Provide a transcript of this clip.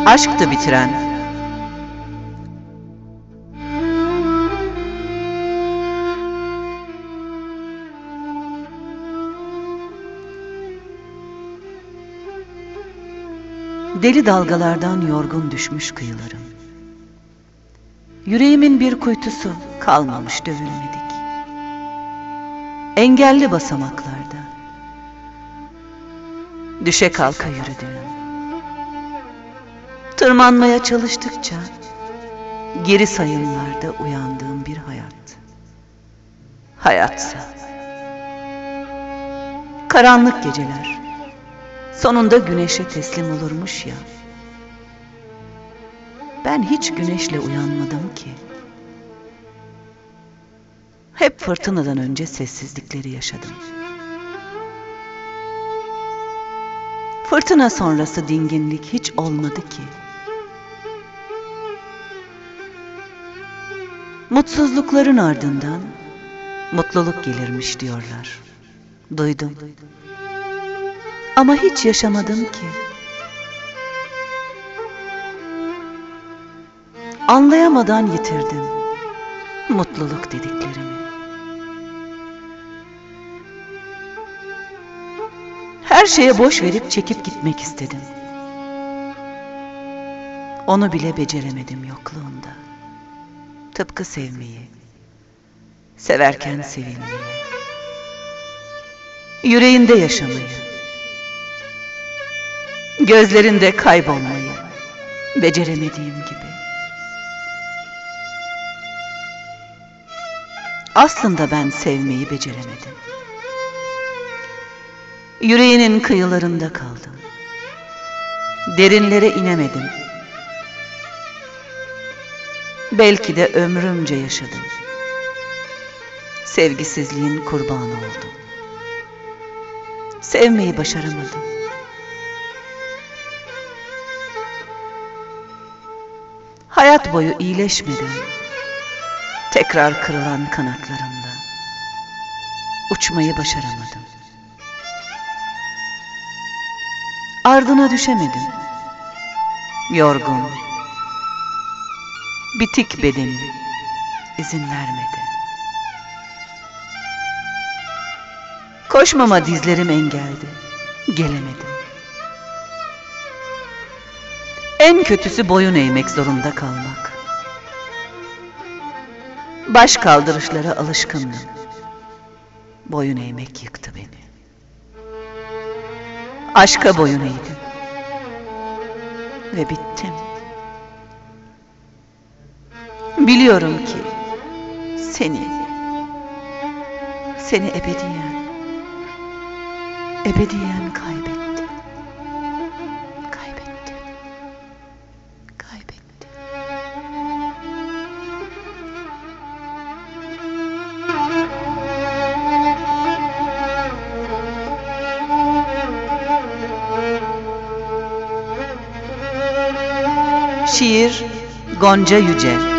aşktı bitiren. Deli dalgalardan yorgun düşmüş kıyılarım. Yüreğimin bir kuytusu kalmamış dövülmedik. Engelli basamaklarda düşe kalka yürüdüğüm, tırmanmaya çalıştıkça geri sayımlarda uyandığım bir hayat. Hayatsa karanlık geceler sonunda güneşe teslim olurmuş ya. Ben hiç güneşle uyanmadım ki. Hep fırtınadan önce sessizlikleri yaşadım. Fırtına sonrası dinginlik hiç olmadı ki. Mutsuzlukların ardından mutluluk gelirmiş diyorlar. Duydum. Ama hiç yaşamadım ki. Anlayamadan yitirdim mutluluk dediklerimi. Her şeye boş verip çekip gitmek istedim. Onu bile beceremedim yokluğunda. Tıpkı sevmeyi, severken sevilmeyi, yüreğinde yaşamayı, gözlerinde kaybolmayı beceremediğim gibi. Aslında ben sevmeyi beceremedim. Yüreğinin kıyılarında kaldım. Derinlere inemedim. Belki de ömrümce yaşadım. Sevgisizliğin kurbanı oldum. Sevmeyi başaramadım. Hayat boyu iyileşmeden tekrar kırılan kanatlarımda uçmayı başaramadım. Ardına düşemedim. Yorgun, bitik bedenim izin vermedi. Koşmama dizlerim engeldi. Gelemedim. En kötüsü boyun eğmek zorunda kalmak. Baş kaldırışlara alışkındım. Boyun eğmek yıktı beni. Aşka boyun eğdim. Ve bittim. Biliyorum ki seni ebediyen kaybettim. Kaybettim. Şiir Gonca Yüce.